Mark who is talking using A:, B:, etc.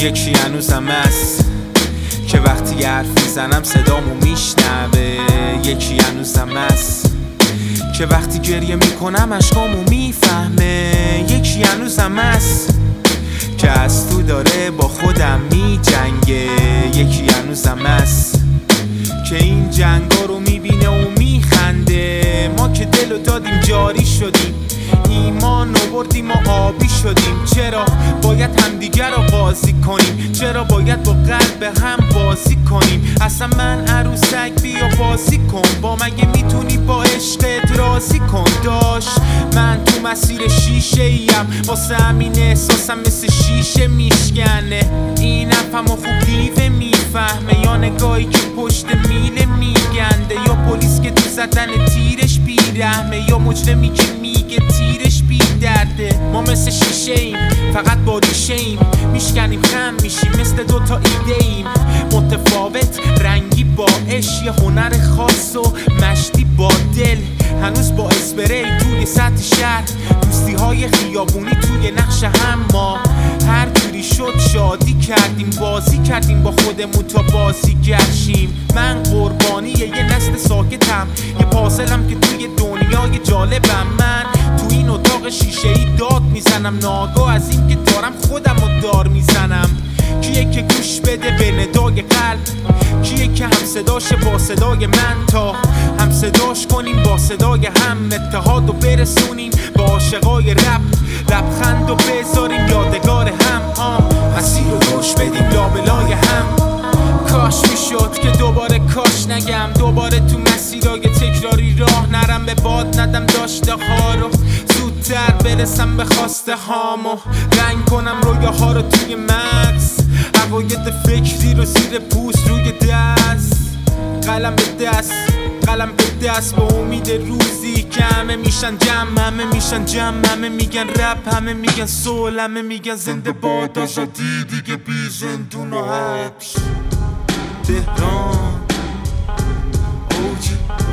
A: یکی هنوزم هست که وقتی حرف میزنم صدامو میشنوه. یکی هنوزم هست که وقتی گریه میکنم اشکامو میفهمه. یکی هنوزم هست که از تو داره با خودم میجنگه. یکی هنوزم هست که این جنگا رو میبینه و میخنده. ما که دلو دادیم جاری شدیم، ایمان رو بردیم و آبی شدیم. چرا باید همدیگر رو قاضی کنیم؟ چرا باید با قلب هم بازی کنیم؟ اصلا من عروسک بیا بازی کن با مگه میتونی با عشقت راضی کن. داش من تو مسیر شیشه ایم، واسه همین احساسم مثل شیشه میشکنه. این افهم و خوب دیوه میفهمه، یا نگاهی که پشت میله میگنده، یا پلیس که تو زدن تیرش بیرحمه، یا مجرمی که میگه تیرش بی درده. ما مثل شیشه ایم فقط با ریشه ایم، میشکنیم خم میشیم مثل دوتا ایده ایم. متفاوت رنگی با عشق، یه هنر خاص و مشتی با دل. هنوز با اسپری توی سطح شهر، دوستی های خیابونی توی نقش هم. ما هر جوری شد شادی کردیم، بازی کردیم با خودمون تا بازی گشیم. من قربانی یه نسل ساکتم، یه پازلم که توی دنیای جالبم. من تو این اتاق شیشه ای داد میزنم، ناگاه از این که دارم خودم رو دار میزنم. کیه که گوش بده به ندای قلب؟ کیه که هم صداش با صدای من، تا هم صداش کنیم با صدای هم. اتحاد رو برسونیم با عاشقای رپ، لبخند رو بذاریم یادگار هم. مسیر رو گوش بدیم لابلای هم. کاش میشد که دوباره کاش نگم، دوباره تو مسیرهای تکراری راه نرم. به باد ندم داشته ها رو، زودتر برسم به خواسته هامو. رنگ کنم رویاها رو توی مغز، عقاید فکری رو زیر پوست روی دست. قلم به دست، قلم به دست، با امید روزی که همه میشن جمع، همه میشن جمع. همه میگن رپ، همه میگن سول، همه میگن زنده باد آزادی، دیگه بی زندون و حبس. تهران اوجی